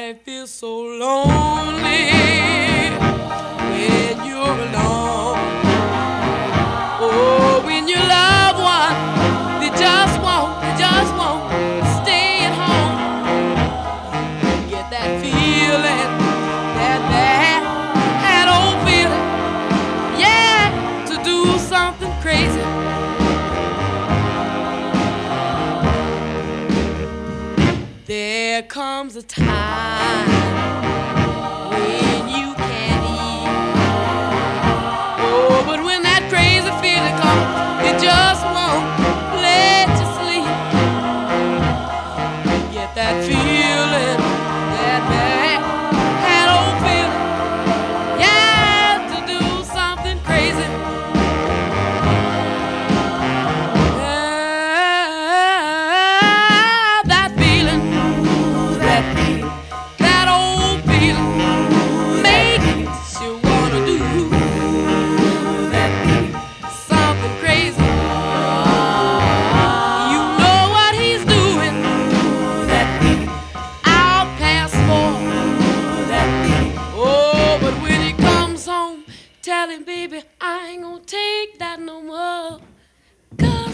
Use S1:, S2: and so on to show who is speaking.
S1: I feel so lonely when you're alone. Oh, when your loved one, they just won't stay at home. Get that feeling, that old feeling, yeah, to do something crazy. There comes a time when you can't eat. Oh, but when that crazy feeling comes, it just won't let you sleep. Get that feeling, that old feeling, yeah, to do something crazy. Yeah, that feeling, that old feeling makes you wanna do something crazy. You know what he's doing, out past 4. Oh, but when he comes home, tell him, baby, I ain't gonna take that no more. 'Cause